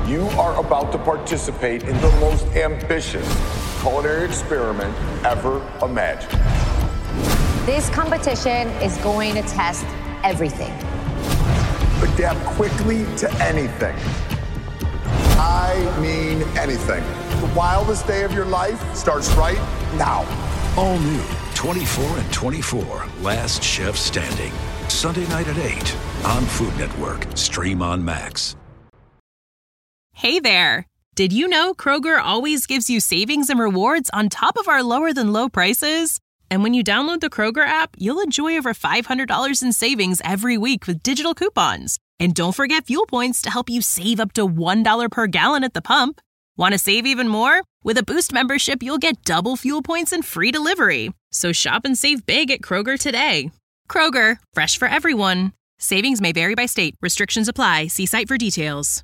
You are about to participate in the most ambitious culinary experiment ever imagined. This competition is going to test everything. Adapt quickly to anything. I mean anything. The wildest day of your life starts right now. All new 24 and 24, Last Chef Standing. Sunday night at 8 on Food Network. Stream on Max. Hey there. Did you know Kroger always gives you savings and rewards on top of our lower than low prices? And when you download the Kroger app, you'll enjoy over $500 in savings every week with digital coupons. And don't forget fuel points to help you save up to $1 per gallon at the pump. Want to save even more? With a Boost membership, you'll get double fuel points and free delivery. So shop and save big at Kroger today. Kroger, fresh for everyone. Savings may vary by state. Restrictions apply. See site for details.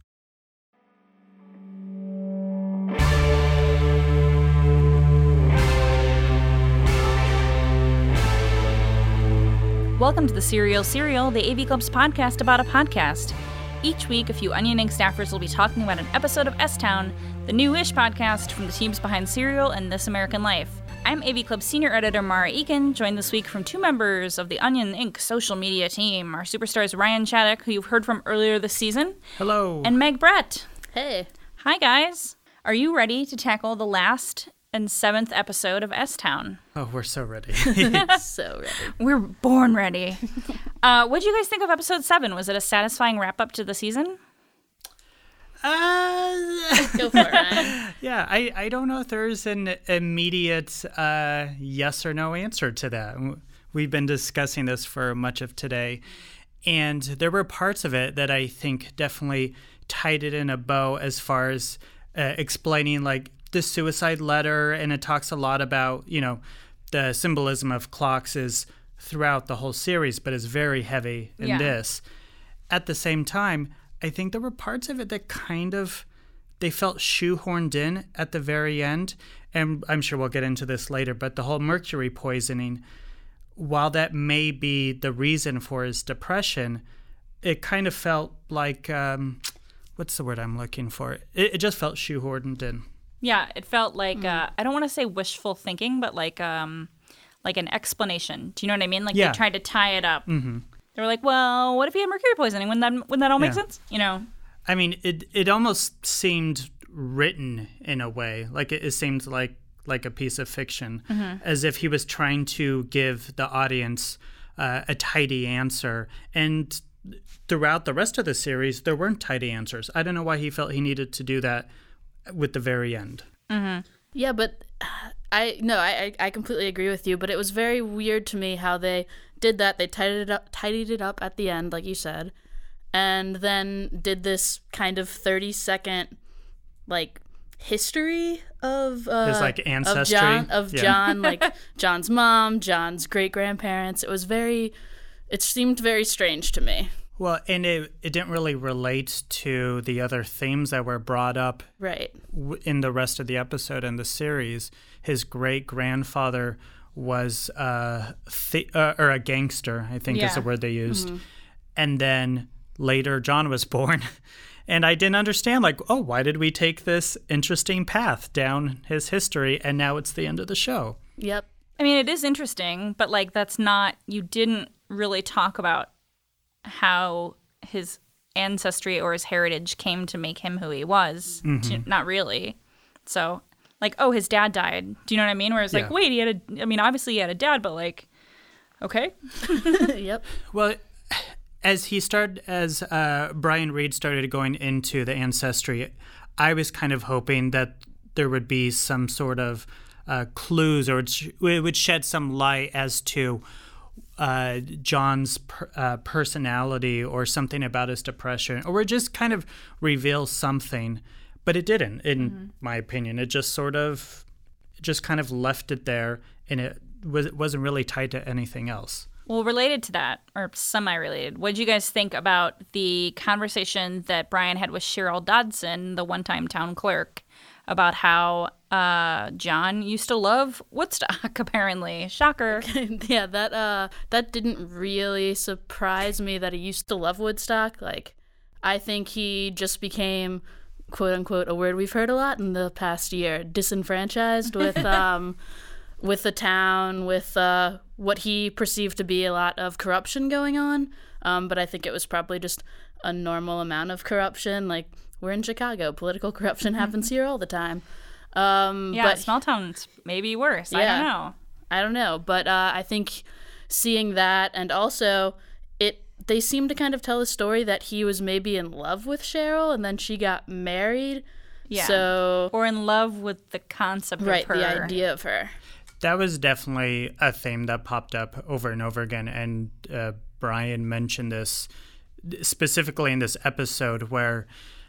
Welcome to the Serial, the AV Club's podcast about a podcast. Each week, a few Onioning staffers will be talking about an episode of S-Town, the new-ish podcast from the teams behind Serial and This American Life. I'm AV Club senior editor Mara Eakin, joined this week from two members of the Onion Inc. social media team, our superstars Ryan Shattuck, who you've heard from earlier this season. Hello. And Meg Brett. Hey. Hi, guys. Are you ready to tackle the last and 7th episode of S-Town? Oh, we're so ready. So ready. We're born ready. What did you guys think of episode 7? Was it a satisfying wrap-up to the season? Go for it, Ryan. Yeah, I don't know if there's an immediate yes or no answer to that. We've been discussing this for much of today, and there were parts of it that I think definitely tied it in a bow as far as explaining, like, the suicide letter, and it talks a lot about, you know, the symbolism of clocks is throughout the whole series, but is very heavy in this. At the same time, I think there were parts of it that kind of, they felt shoehorned in at the very end, and I'm sure we'll get into this later, but the whole mercury poisoning, while that may be the reason for his depression, it kind of felt like, what's the word I'm looking for? It just felt shoehorned in. Yeah, it felt like, I don't want to say wishful thinking, but like an explanation. Do you know what I mean? Like they tried to tie it up. Mm-hmm. They were like, well, what if he had mercury poisoning? Wouldn't that all make sense? You know? I mean, it almost seemed written in a way. Like it seemed like a piece of fiction, as if he was trying to give the audience a tidy answer. And throughout the rest of the series, there weren't tidy answers. I don't know why he felt he needed to do that with the very end. Mm-hmm. Yeah, but I completely agree with you, but it was very weird to me how they did that. They tidied it up at the end, like you said, and then did this kind of 30-second like history of his like ancestry of John, like John's mom, John's great grandparents. It seemed very strange to me. Well, and it didn't really relate to the other themes that were brought up in the rest of the episode and the series. His great-grandfather was or a gangster, I think is the word they used. Mm-hmm. And then later John was born. And I didn't understand, like, oh, why did we take this interesting path down his history, and now it's the end of the show? Yep. I mean, it is interesting, but, like, that's not – you didn't really talk about how his ancestry or his heritage came to make him who he was. Mm-hmm. Not really. So, like, oh, his dad died. Do you know what I mean? Where it's like, wait, obviously he had a dad, but like, okay. Yep. Well, as Brian Reed started going into the ancestry, I was kind of hoping that there would be some sort of clues, or it would shed some light as to John's personality or something about his depression, or just kind of reveal something. But it didn't, in my opinion. It just kind of left it there, and it wasn't really tied to anything else. Well, related to that, or semi-related, what did you guys think about the conversation that Brian had with Cheryl Dodson, the one-time town clerk, about how John used to love Woodstock, apparently. Shocker. Yeah, that didn't really surprise me that he used to love Woodstock. Like, I think he just became quote unquote, a word we've heard a lot in the past year, disenfranchised with the town, with what he perceived to be a lot of corruption going on. But I think it was probably just a normal amount of corruption. Like, we're in Chicago. Political corruption happens here all the time. But small towns maybe worse. Yeah, I don't know. But I think seeing that, and also they seem to kind of tell a story that he was maybe in love with Cheryl and then she got married. Yeah. So, or in love with the concept of her. Right, the idea of her. That was definitely a theme that popped up over and over again. And Brian mentioned this specifically in this episode where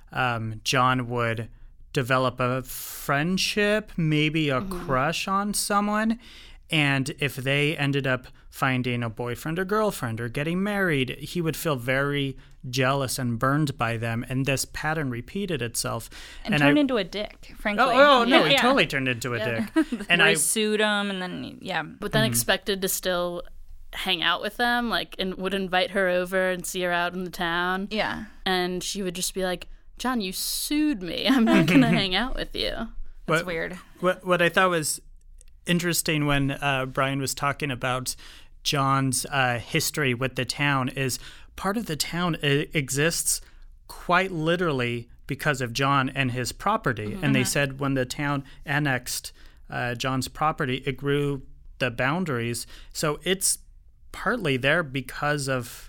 John would develop a friendship, maybe a crush on someone. And if they ended up finding a boyfriend or girlfriend or getting married, he would feel very jealous and burned by them. And this pattern repeated itself. And turned into a dick, frankly. Oh no, he totally turned into a dick. And I sued him and then, But then expected to still hang out with them, like, and would invite her over and see her out in the town. Yeah. And she would just be like, John, you sued me. I'm not going to hang out with you. That's weird. What I thought was interesting when Brian was talking about John's history with the town is part of the town exists quite literally because of John and his property. And they said when the town annexed John's property, it grew the boundaries. So it's partly there because of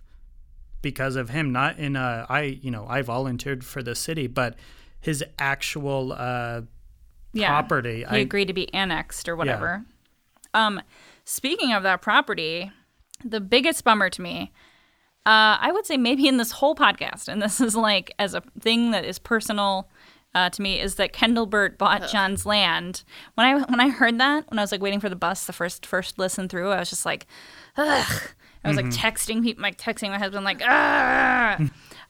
him, not in I volunteered for the city, but his actual property. He agreed to be annexed or whatever. Yeah. Speaking of that property, the biggest bummer to me, I would say maybe in this whole podcast, and this is like as a thing that is personal to me, is that Kendall Burt bought John's land. When I heard that, when I was like waiting for the bus, the first listen through, I was just like, ugh. I was like texting my husband like, ah,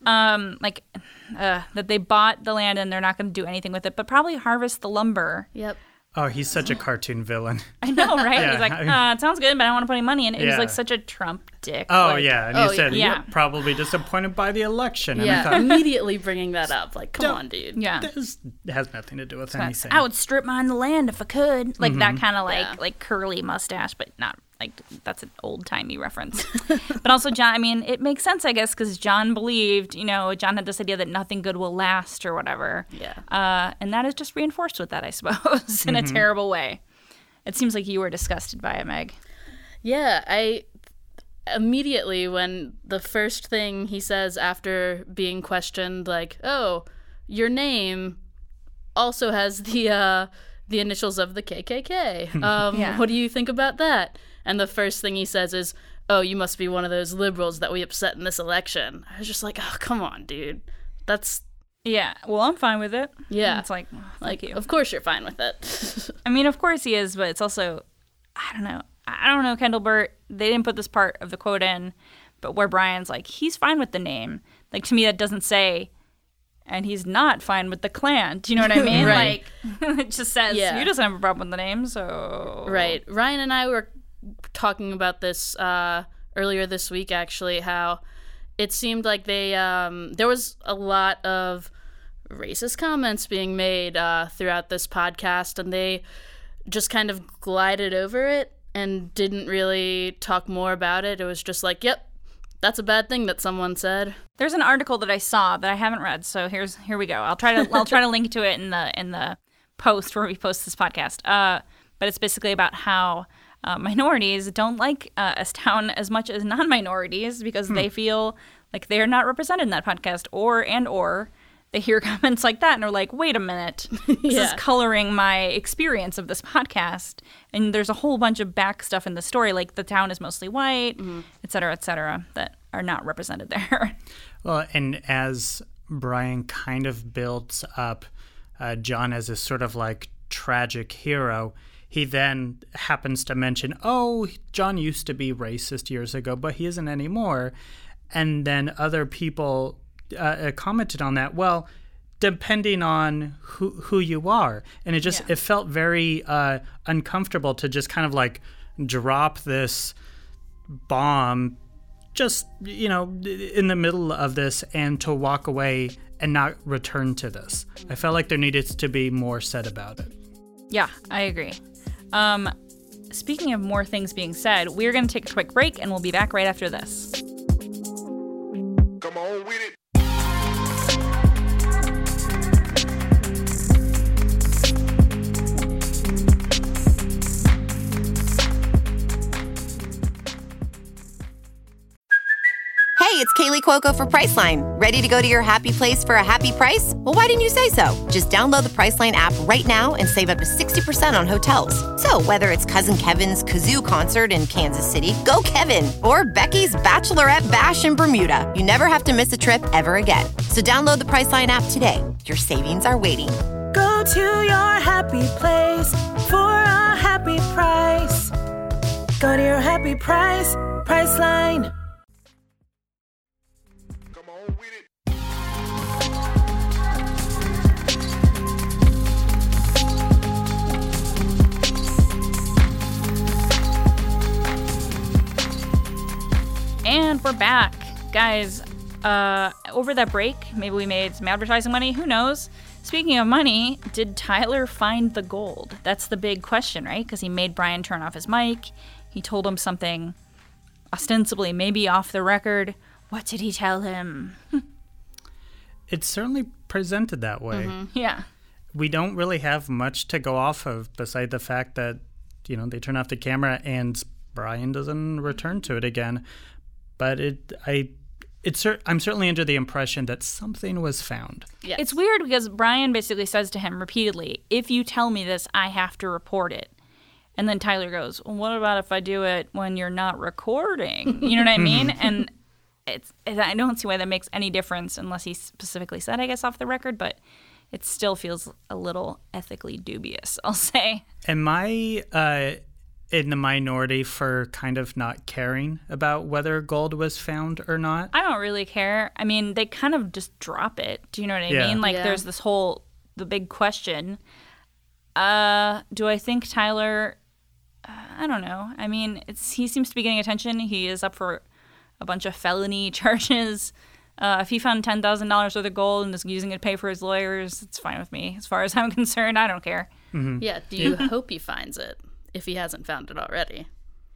that they bought the land and they're not going to do anything with it, but probably harvest the lumber. Yep. Oh, he's such a cartoon villain. I know, right? Yeah, he's like, it sounds good, but I don't want to put any money in it. He was like such a Trump dick. Oh, like, yeah. And he said, probably disappointed by the election. And yeah, I thought, immediately bringing that up. Like, come on, dude. Yeah. This has nothing to do with anything. I would strip mine the land if I could. Like that kind of like curly mustache, but not like that's an old-timey reference. But also John, I mean, it makes sense, I guess, because John believed, John had this idea that nothing good will last or whatever. Yeah. And that is just reinforced with that, I suppose, in a terrible way. It seems like you were disgusted by it, Meg. Yeah, I immediately, when the first thing he says after being questioned, like, oh, your name also has the initials of the KKK. What do you think about that? And the first thing he says is, oh, you must be one of those liberals that we upset in this election. I was just like, oh, come on, dude. That's... Yeah, well, I'm fine with it. Yeah. And it's like, thank you. Of course you're fine with it. I mean, of course he is, but it's also, I don't know, Kendall Burt. They didn't put this part of the quote in, but where Brian's like, he's fine with the name. Like, to me, that doesn't say, and he's not fine with the Klan. Do you know what I mean? Right. Like, it just says, he doesn't have a problem with the name, so... Right. Ryan and I were talking about this earlier this week, actually, how it seemed like they there was a lot of racist comments being made throughout this podcast, and they just kind of glided over it and didn't really talk more about it. It was just like, yep, that's a bad thing that someone said. There's an article that I saw that I haven't read, so here we go. I'll try to link to it in the post where we post this podcast. But it's basically about how minorities don't like S-Town as much as non-minorities because they feel like they're not represented in that podcast, or they hear comments like that and are like, wait a minute, this is coloring my experience of this podcast. And there's a whole bunch of back stuff in the story, like the town is mostly white, et cetera, that are not represented there. Well, and as Brian kind of builds up John as a sort of like tragic hero, he then happens to mention, oh, John used to be racist years ago, but he isn't anymore. And then other people commented on that. Well, depending on who you are. And it felt very uncomfortable to just kind of like drop this bomb just, in the middle of this and to walk away and not return to this. I felt like there needed to be more said about it. Yeah, I agree. Speaking of more things being said, we're going to take a quick break, and we'll be back right after this. Come on with it. Hey, it's Kaylee Cuoco for Priceline. Ready to go to your happy place for a happy price? Well, why didn't you say so? Just download the Priceline app right now and save up to 60% on hotels. So whether it's Cousin Kevin's Kazoo Concert in Kansas City, go Kevin, or Becky's Bachelorette Bash in Bermuda, you never have to miss a trip ever again. So download the Priceline app today. Your savings are waiting. Go to your happy place for a happy price. Go to your happy price, Priceline. And we're back. Guys, over that break, maybe we made some advertising money. Who knows? Speaking of money, did Tyler find the gold? That's the big question, right? Because he made Brian turn off his mic. He told him something ostensibly maybe off the record. What did he tell him? It's certainly presented that way. Mm-hmm. Yeah. We don't really have much to go off of beside the fact that, they turn off the camera and Brian doesn't return to it again. But I'm certainly under the impression that something was found. Yes. It's weird because Brian basically says to him repeatedly, if you tell me this, I have to report it. And then Tyler goes, well, what about if I do it when you're not recording? You know what I mean? And I don't see why that makes any difference unless he specifically said, I guess, off the record. But it still feels a little ethically dubious, I'll say. Am I in the minority for kind of not caring about whether gold was found or not? I don't really care. I mean, they kind of just drop it. Do you know what I mean? Like, there's this the big question. Do I think Tyler, I don't know. I mean, he seems to be getting attention. He is up for a bunch of felony charges. If he found $10,000 worth of gold and is using it to pay for his lawyers, it's fine with me. As far as I'm concerned, I don't care. Mm-hmm. Yeah, do you hope he finds it? If he hasn't found it already.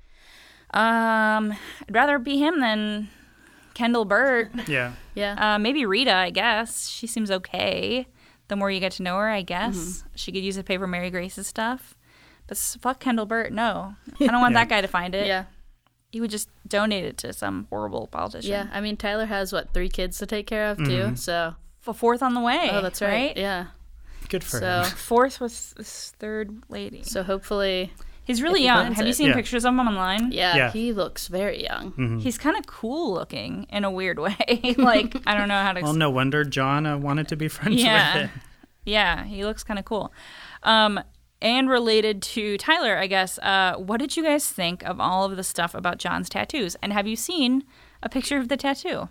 I'd rather be him than Kendall Burt. Yeah. Yeah. Maybe Rita, I guess. She seems okay. The more you get to know her, I guess. Mm-hmm. She could use it to pay for Mary Grace's stuff. But fuck Kendall Burt, no. I don't want that guy to find it. Yeah. He would just donate it to some horrible politician. Yeah, I mean, Tyler has, 3 kids to take care of, too, so. A 4th on the way. Oh, that's right. Yeah. Good for him. 4th with this 3rd lady. So hopefully... He's really young. Have you seen pictures of him online? Yeah, he looks very young. Mm-hmm. He's kind of cool looking in a weird way. Like, I don't know how to... Well, no wonder John wanted to be friends with him. Yeah, he looks kind of cool. And related to Tyler, I guess, what did you guys think of all of the stuff about John's tattoos? And have you seen a picture of the tattoo?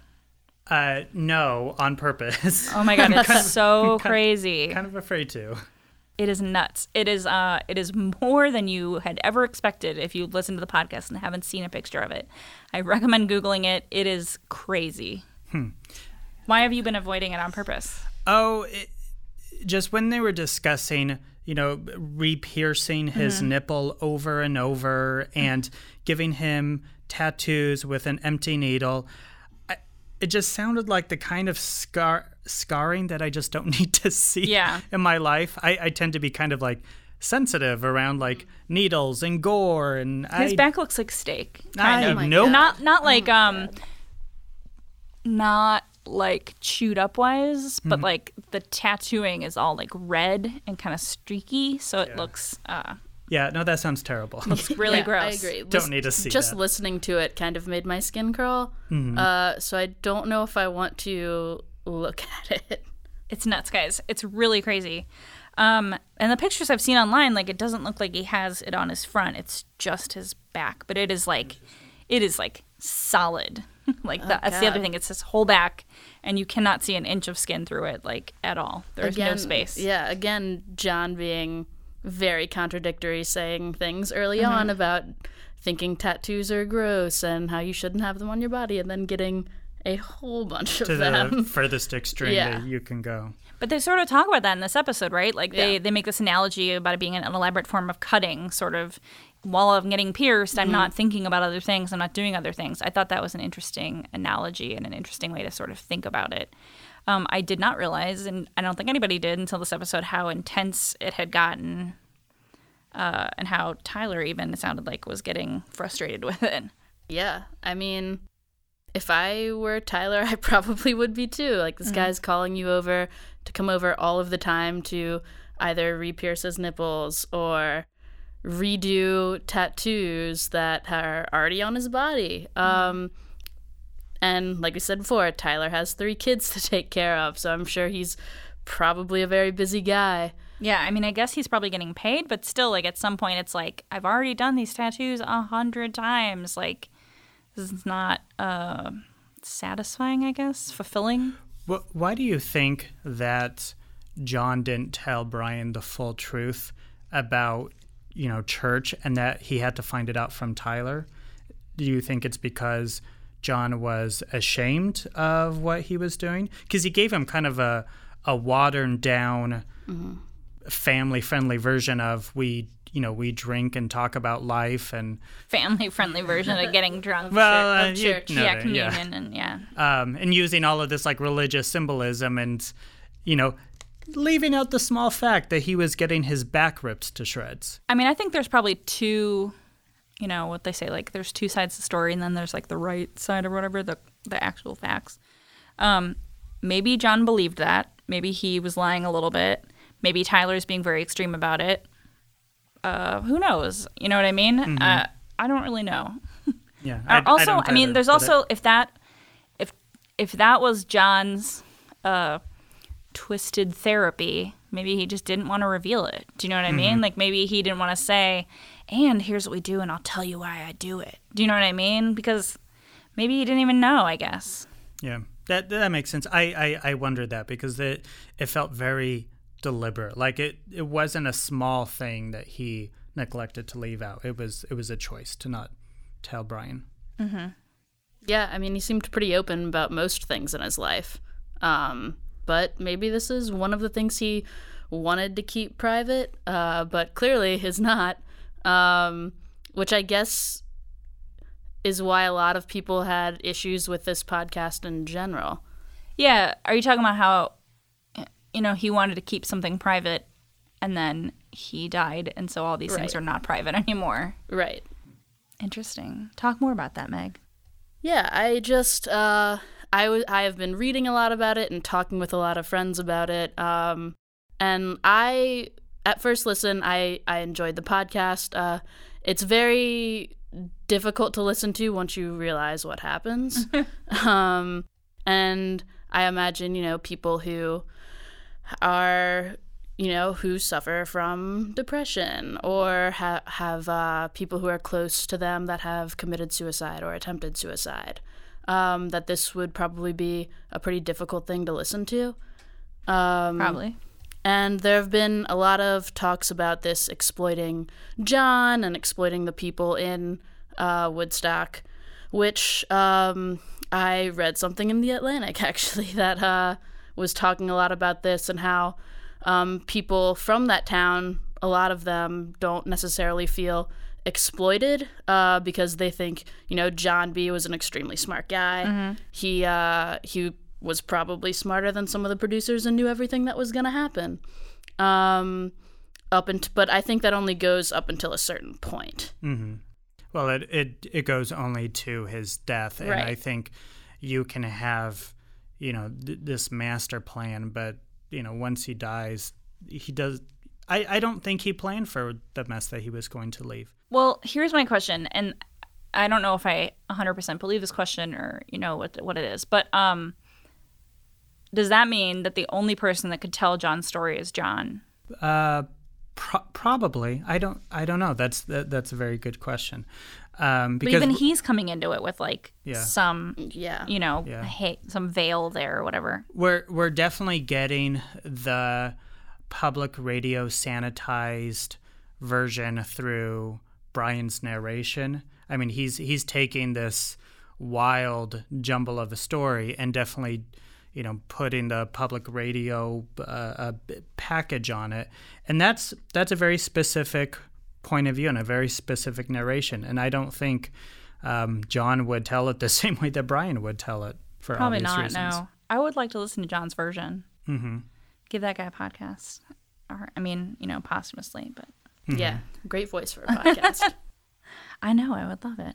No, on purpose. Oh my God, it's so crazy. Kind of afraid to. It is nuts. It is more than you had ever expected if you listened to the podcast and haven't seen a picture of it. I recommend Googling it. It is crazy. Why have you been avoiding it on purpose? Oh, just when they were discussing, re-piercing his nipple over and over and giving him tattoos with an empty needle, it just sounded like the kind of scarring that I just don't need to see in my life. I tend to be kind of like sensitive around like needles and gore, and his back looks like steak. Not like chewed up wise, but like the tattooing is all like red and kind of streaky, so it looks. Yeah, no, that sounds terrible. It's really gross. I agree. Don't need to see just that. Listening to it kind of made my skin crawl. So I don't know if I want to look at it. It's nuts, guys. It's really crazy. And the pictures I've seen online, like, it doesn't look like he has it on his front. It's just his back. But it is like solid. That's the other thing. It's his whole back, and you cannot see an inch of skin through it, like, at all. There's no space. Yeah, again, John being very contradictory, saying things early on about thinking tattoos are gross and how you shouldn't have them on your body, and then getting a whole bunch of to them. the furthest extreme Yeah. that you can go. But they sort of talk about that in this episode, right? Like Yeah. they make this analogy about it being an elaborate form of cutting, sort of. While I'm getting pierced, I'm not thinking about other things. I'm not doing other things. I thought that was an interesting analogy and an interesting way to sort of think about it. I did not realize, and I don't think anybody did until this episode, how intense it had gotten, and how Tyler even, it sounded like, was getting frustrated with it. Yeah, I mean, if I were Tyler, I probably would be too. Like, this guy's calling you over to come over all of the time to either re-pierce his nipples or redo tattoos that are already on his body. And like we said before, Tyler has 3 kids to take care of, so I'm sure he's probably a very busy guy. Yeah, I mean, I guess he's probably getting paid, but still, like, at some point, it's like, I've already done these tattoos 100 times. Like, this is not satisfying, I guess, fulfilling. Why do you think that John didn't tell Brian the full truth about, church, and that he had to find it out from Tyler? Do you think it's because John was ashamed of what he was doing? Because he gave him kind of a watered down, family-friendly version of we drink and talk about life and family-friendly version of getting drunk. Well, church. Yeah, communion and and using all of this like religious symbolism and leaving out the small fact that he was getting his back ripped to shreds. I mean, I think there's probably two, what they say, like there's 2 sides to the story, and then there's like the right side or whatever, the actual facts. Maybe John believed that. Maybe he was lying a little bit. Maybe Tyler's being very extreme about it. Who knows? You know what I mean? Mm-hmm. I don't really know. Yeah. I mean, there's also if that was John's twisted therapy, maybe he just didn't want to reveal it. Do you know what I mean? Like maybe he didn't want to say, and here's what we do, and I'll tell you why I do it. Do you know what I mean? Because maybe he didn't even know, I guess. Yeah, that makes sense. I wondered that because it felt very deliberate. Like it wasn't a small thing that he neglected to leave out. It was a choice to not tell Brian. Mm-hmm. Yeah, I mean, he seemed pretty open about most things in his life. But maybe this is one of the things he wanted to keep private, but clearly is not, which I guess is why a lot of people had issues with this podcast in general. Yeah, are you talking about how, he wanted to keep something private and then he died, and so all these things are not private anymore? Right. Interesting. Talk more about that, Meg. Yeah, I just, I have been reading a lot about it and talking with a lot of friends about it. And at first listen, I enjoyed the podcast. It's very difficult to listen to once you realize what happens. And I imagine, people who are, who suffer from depression or have people who are close to them that have committed suicide or attempted suicide, that this would probably be a pretty difficult thing to listen to. Probably. And there have been a lot of talks about this exploiting John and exploiting the people in Woodstock, which I read something in The Atlantic, actually, that was talking a lot about this and how people from that town, a lot of them don't necessarily feel exploited because they think, John B. was an extremely smart guy. Mm-hmm. He was probably smarter than some of the producers and knew everything that was going to happen. But I think that only goes up until a certain point. Mm-hmm. Well, it goes only to his death, and I think you can have, this master plan, but once he dies, he does. I don't think he planned for the mess that he was going to leave. Well, here's my question, and I don't know if I 100% believe this question or what it is, but does that mean that the only person that could tell John's story is John? Probably. I don't know. That's a very good question. But even he's coming into it with some some veil there or whatever. We're definitely getting the public radio sanitized version through Brian's narration. I mean, he's taking this wild jumble of a story, and definitely, putting the public radio package on it. And that's a very specific point of view and a very specific narration. And I don't think John would tell it the same way that Brian would tell it, for Probably obvious not, reasons. no. I would like to listen to John's version. Mm-hmm. Give that guy a podcast. Or, posthumously, but... Yeah, great voice for a podcast. I know, I would love it.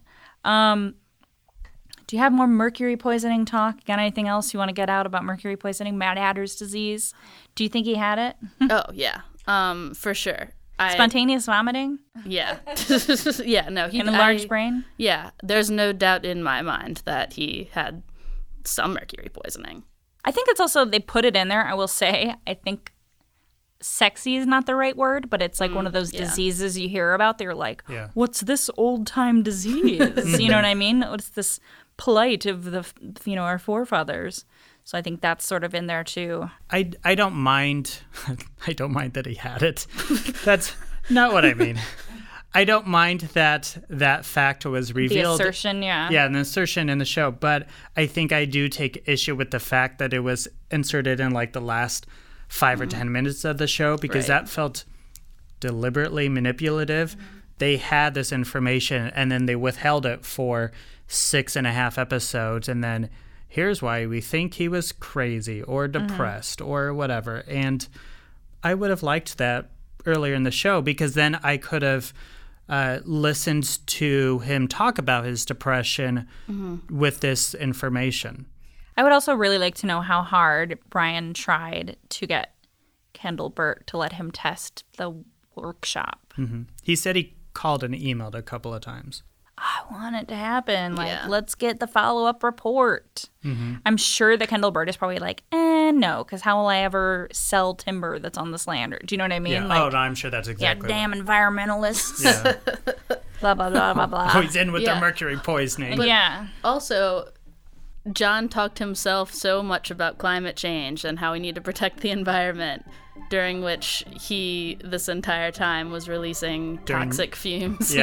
Do you have more mercury poisoning talk? Got anything else you want to get out about mercury poisoning, Mad Hatter's disease? Do you think he had it? Oh, yeah, for sure. Spontaneous vomiting? Yeah. Yeah, no. An enlarged brain? Yeah, there's no doubt in my mind that he had some mercury poisoning. I think it's also, they put it in there, I will say, I think sexy is not the right word, but it's like one of those diseases you hear about. They're like, what's this old-time disease? You know what I mean? What's this plight of our forefathers? So I think that's sort of in there too. I don't mind. I don't mind that he had it. That's not what I mean. I don't mind that fact was revealed. The assertion, yeah. Yeah, an assertion in the show. But I think I do take issue with the fact that it was inserted in like the last 5 or 10 minutes of the show, because that felt deliberately manipulative. They had this information and then they withheld it for 6.5 episodes, and then here's why we think he was crazy or depressed or whatever. And I would have liked that earlier in the show, because then I could have listened to him talk about his depression with this information. I would also really like to know how hard Brian tried to get Kendall Burt to let him test the workshop. Mm-hmm. He said he called and emailed a couple of times. I want it to happen. Let's get the follow-up report. Mm-hmm. I'm sure that Kendall Burt is probably like, no, because how will I ever sell timber that's on this land? Or, do you know what I mean? Yeah. Like, no, I'm sure that's exactly damn environmentalists. Yeah. Blah, blah, blah, blah, blah. Always in with the mercury poisoning. But also, John talked himself so much about climate change and how we need to protect the environment, during which he, this entire time, was releasing toxic fumes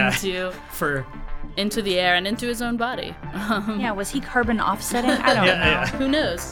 into the air and into his own body. Was he carbon offsetting? I don't know. Yeah. Who knows?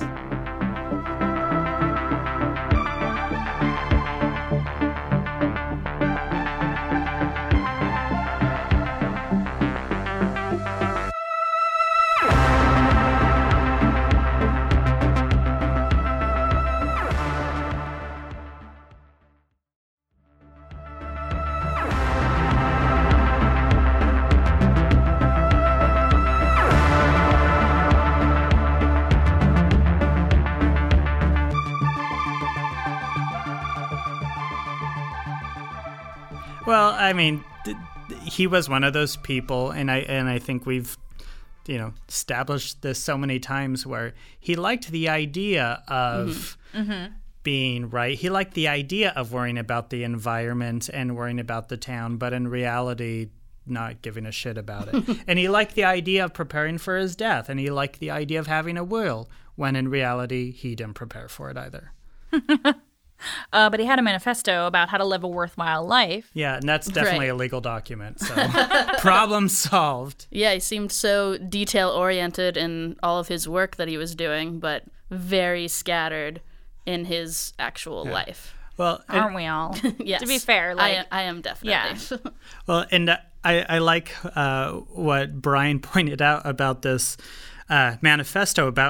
Well, I mean, he was one of those people, and I think we've, established this so many times, where he liked the idea of being right. He liked the idea of worrying about the environment and worrying about the town, but in reality, not giving a shit about it. And he liked the idea of preparing for his death, and he liked the idea of having a will, when in reality, he didn't prepare for it either. But he had a manifesto about how to live a worthwhile life. Yeah, and that's definitely a legal document, so problem solved. Yeah, he seemed so detail-oriented in all of his work that he was doing, but very scattered in his actual life. Well, aren't we all? Yes. To be fair, I am definitely. Yeah. Well, and I like what Brian pointed out about this manifesto about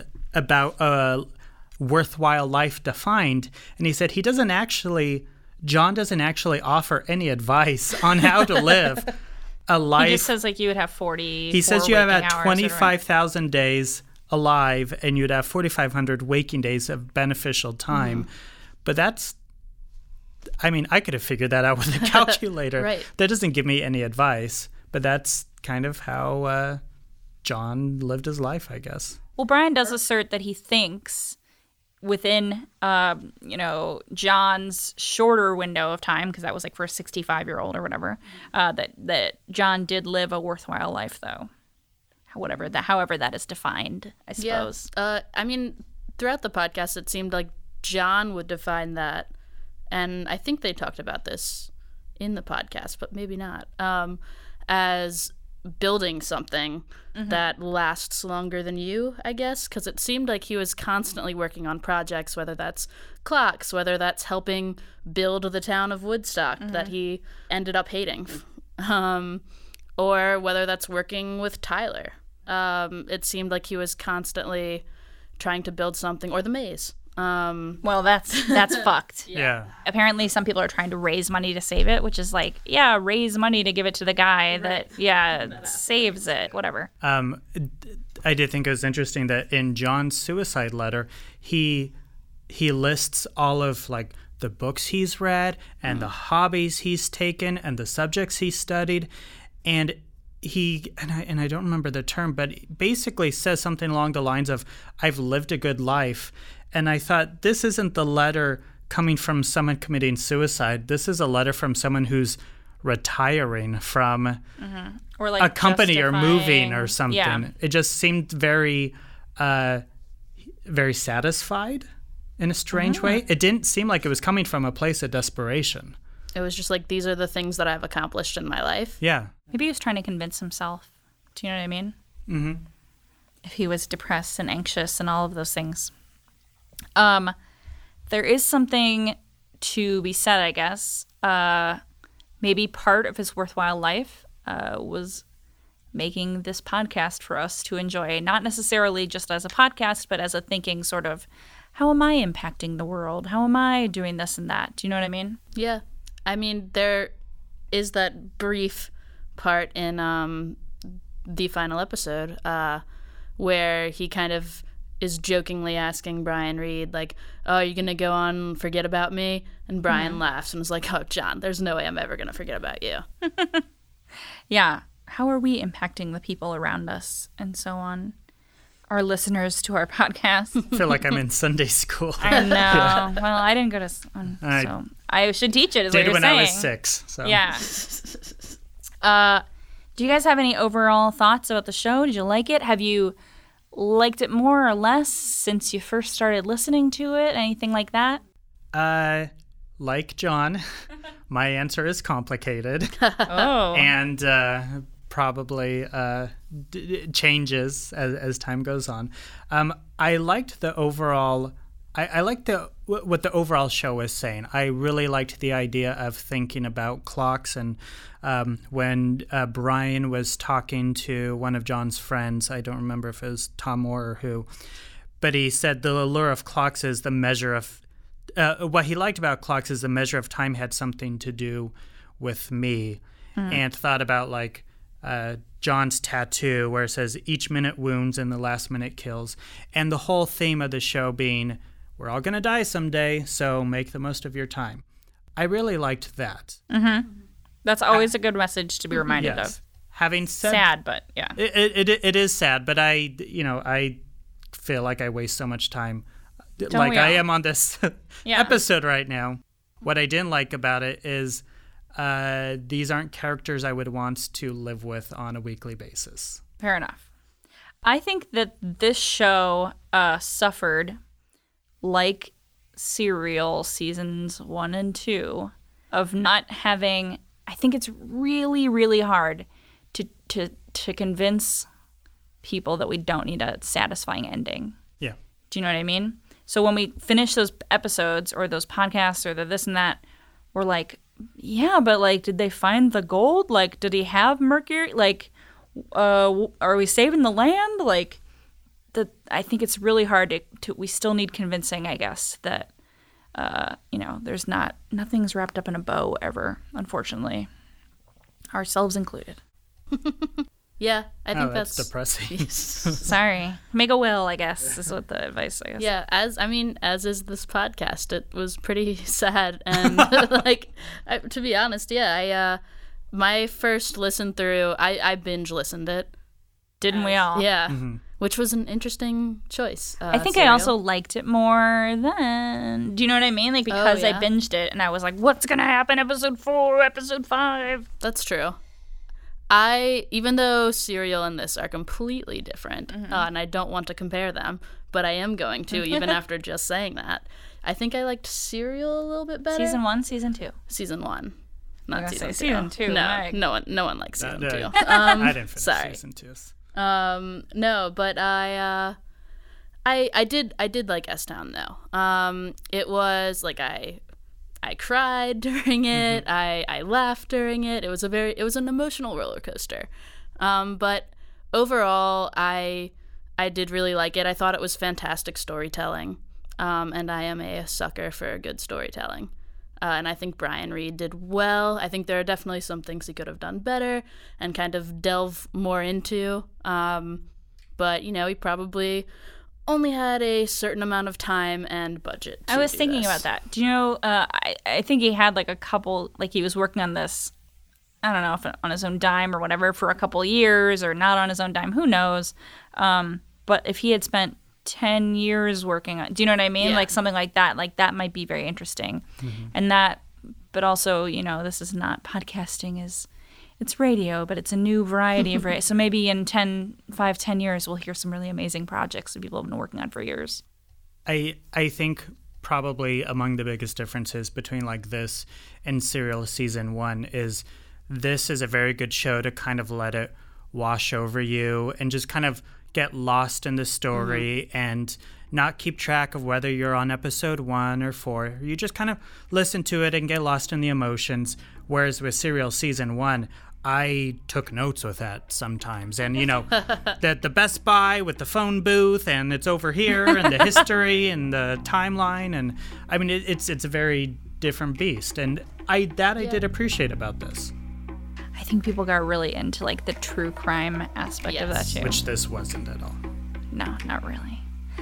a worthwhile life defined, and he said John doesn't actually offer any advice on how to live a life. He just says you would have 40. He says you have had 25,000 days alive, and you'd have 4,500 waking days of beneficial time. But that's, I could have figured that out with a calculator. Right. That doesn't give me any advice, but that's kind of how John lived his life, I guess. Well, Brian does assert that he thinks within, John's shorter window of time, because that was for a 65-year-old or whatever, that John did live a worthwhile life, though. However that is defined, I suppose. Yeah. Throughout the podcast, it seemed like John would define that, and I think they talked about this in the podcast, but maybe not, as building something that lasts longer than you, I guess, because it seemed like he was constantly working on projects, whether that's clocks, whether that's helping build the town of Woodstock that he ended up hating, or whether that's working with Tyler. It seemed like he was constantly trying to build something, or the maze. Well, that's fucked. Yeah. Apparently, some people are trying to raise money to save it, which is like, yeah, raise money to give it to the guy that, saves it, whatever. I did think it was interesting that in John's suicide letter, he lists all of like the books he's read and the hobbies he's taken and the subjects he studied, and I don't remember the term, but basically says something along the lines of, I've lived a good life. And I thought, this isn't the letter coming from someone committing suicide. This is a letter from someone who's retiring from or like a company or justifying- moving or something. Yeah. It just seemed very, very satisfied in a strange way. It didn't seem like it was coming from a place of desperation. It was just like, these are the things that I've accomplished in my life. Yeah. Maybe he was trying to convince himself. Do you know what I mean? Mm-hmm. If he was depressed and anxious and all of those things. There is something to be said, I guess. Maybe part of his worthwhile life was making this podcast for us to enjoy. Not necessarily just as a podcast, but as a thinking sort of, how am I impacting the world? How am I doing this and that? Do you know what I mean? Yeah. I mean, there is that brief part in the final episode where he kind of is jokingly asking Brian Reed, like, oh, are you going to go on and forget about me? And Brian laughs and is like, oh, John, there's no way I'm ever going to forget about you. Yeah. How are we impacting the people around us and so on? Our listeners to our podcast. I feel like I'm in Sunday school. I know. Well, I didn't go to one, so I should teach it, is what Did you're when saying. I was 6. So. Yeah. Do you guys have any overall thoughts about the show? Did you like it? Have you liked it more or less since you first started listening to it? Anything like that? Like John, my answer is complicated. Oh. And probably changes as time goes on. I liked the overall. I liked what the overall show was saying. I really liked the idea of thinking about clocks, and when Brian was talking to one of John's friends, I don't remember if it was Tom Moore or who, but he said the allure of clocks is the measure of. What he liked about clocks is the measure of time had something to do with me, and thought about like. John's tattoo where it says each minute wounds and the last minute kills, and the whole theme of the show being we're all going to die someday, so make the most of your time. I really liked that. That's always a good message to be reminded of. Having said sad, but yeah. It is sad, but I feel like I waste so much time. Don't like we I all? am on this Yeah. episode right now. What I didn't like about it is these aren't characters I would want to live with on a weekly basis. Fair enough. I think that this show suffered, like Serial seasons 1 and 2, of not having. I think it's really, really hard to convince people that we don't need a satisfying ending. Yeah. Do you know what I mean? So when we finish those episodes or those podcasts or the this and that, we're like, yeah, but like, did they find the gold? Like, did he have Mercury? Like, are we saving the land? Like, I think it's really hard to we still need convincing, I guess, that, there's nothing's wrapped up in a bow ever, unfortunately. Ourselves included. Yeah, I think that's depressing. Sorry. Make a will, I guess, is what the advice, I guess. Yeah, as is this podcast. It was pretty sad. And, to be honest, yeah, my first listen through, I binge listened it. Didn't we all? Yeah, which was an interesting choice. I think Serial. I also liked it more then. Do you know what I mean? Like, because I binged it and I was like, what's going to happen episode 4, episode 5? That's true. Even though Serial and this are completely different, and I don't want to compare them, but I am going to, even after just saying that, I think I liked Serial a little bit better. Season 1, season 2? Season 1. Not gonna say season 2. season 2. No, Meg. no one likes season 2. I didn't finish sorry. season 2s. No, but I did like S-Town though. It was like I cried during it. I laughed during it. It was an emotional roller coaster. But overall, I did really like it. I thought it was fantastic storytelling. And I am a sucker for good storytelling. And I think Brian Reed did well. I think there are definitely some things he could have done better and kind of delve more into. But, he probably only had a certain amount of time and budget. I was thinking about that. Do you know, I think he had like a couple, like he was working on this, I don't know if on his own dime or whatever, for a couple of years or not on his own dime, who knows. But if he had spent 10 years working on, do you know what I mean? Yeah. Like something like that might be very interesting. And but also, this is not podcasting, it's radio, but it's a new variety of radio. So maybe in 10 years, we'll hear some really amazing projects that people have been working on for years. I think probably among the biggest differences between like this and Serial season 1 is this is a very good show to kind of let it wash over you and just kind of get lost in the story and not keep track of whether you're on episode 1 or 4. You just kind of listen to it and get lost in the emotions. Whereas with Serial season 1, I took notes with that sometimes. And, the Best Buy with the phone booth and it's over here and the history and the timeline. And I mean, it's a very different beast. And I did appreciate about this. I think people got really into like the true crime aspect of that too. Which this wasn't at all. No, not really.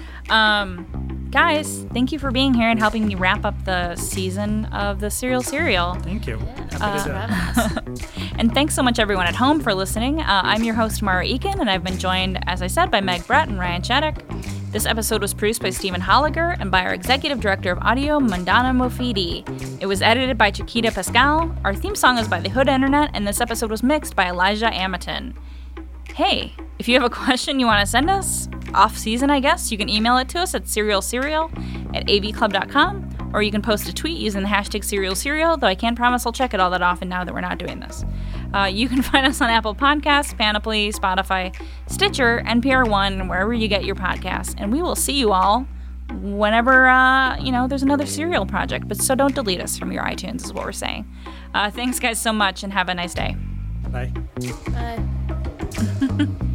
Guys, thank you for being here and helping me wrap up the season of the Serial. Thank you. Happy to do it. And thanks so much everyone at home for listening. I'm your host, Mara Eakin, and I've been joined, as I said, by Meg Brett and Ryan Shattuck. This episode was produced by Stephen Holliger and by our executive director of audio, Mandana Mofidi. It was edited by Chiquita Pascal. Our theme song is by The Hood Internet, and this episode was mixed by Elijah Amaton. Hey, if you have a question you want to send us, off-season, I guess, you can email it to us at serialserial@avclub.com, or you can post a tweet using the hashtag serialserial, though I can't promise I'll check it all that often now that we're not doing this. You can find us on Apple Podcasts, Panoply, Spotify, Stitcher, NPR One, and wherever you get your podcasts. And we will see you all whenever, there's another Serial project. But so don't delete us from your iTunes is what we're saying. Thanks, guys, so much, and have a nice day. Bye. Bye.